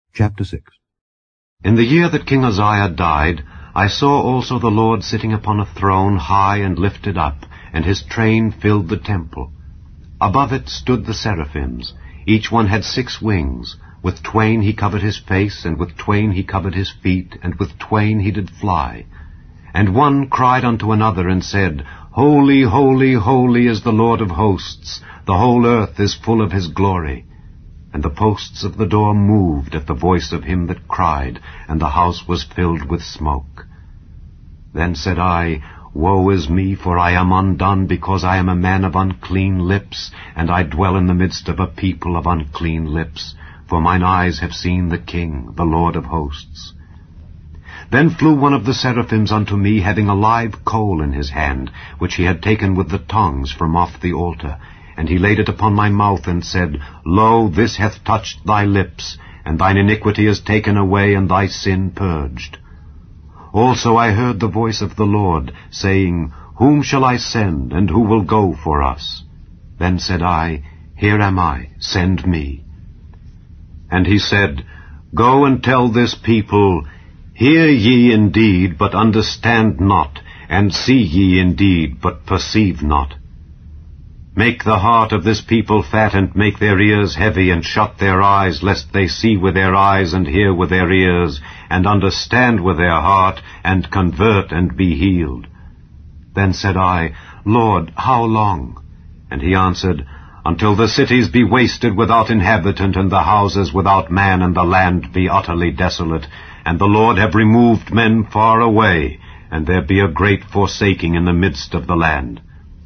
Chapter 6. In the year that King Uzziah died, I saw also the Lord sitting upon a throne high and lifted up, and his train filled the temple. Above it stood the seraphims. Each one had 6 wings. With twain he covered his face, and with twain he covered his feet, and with twain he did fly. And one cried unto another, and said, Holy, holy, holy is the Lord of hosts. The whole earth is full of his glory. And the posts of the door moved at the voice of him that cried, and the house was filled with smoke. Then said I, Woe is me, for I am undone, because I am a man of unclean lips, and I dwell in the midst of a people of unclean lips. For mine eyes have seen the King, the Lord of hosts. Then flew one of the seraphims unto me, having a live coal in his hand, which he had taken with the tongs from off the altar. And he laid it upon my mouth, and said, Lo, this hath touched thy lips, and thine iniquity is taken away, and thy sin purged. Also I heard the voice of the Lord, saying, Whom shall I send, and who will go for us? Then said I, Here am I, send me. And he said, Go and tell this people, Hear ye indeed, but understand not, and see ye indeed, but perceive not. Make the heart of this people fat, and make their ears heavy, and shut their eyes, lest they see with their eyes, and hear with their ears, and understand with their heart, and convert, and be healed. Then said I, Lord, how long? And he answered, Until the cities be wasted without inhabitant, and the houses without man, and the land be utterly desolate, and the Lord have removed men far away, and there be a great forsaking in the midst of the land.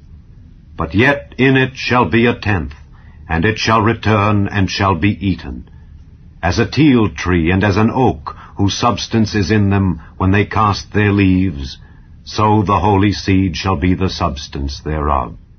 But yet in it shall be a 10th, and it shall return, and shall be eaten. As a teil tree, and as an oak, whose substance is in them when they cast their leaves, so the holy seed shall be the substance thereof.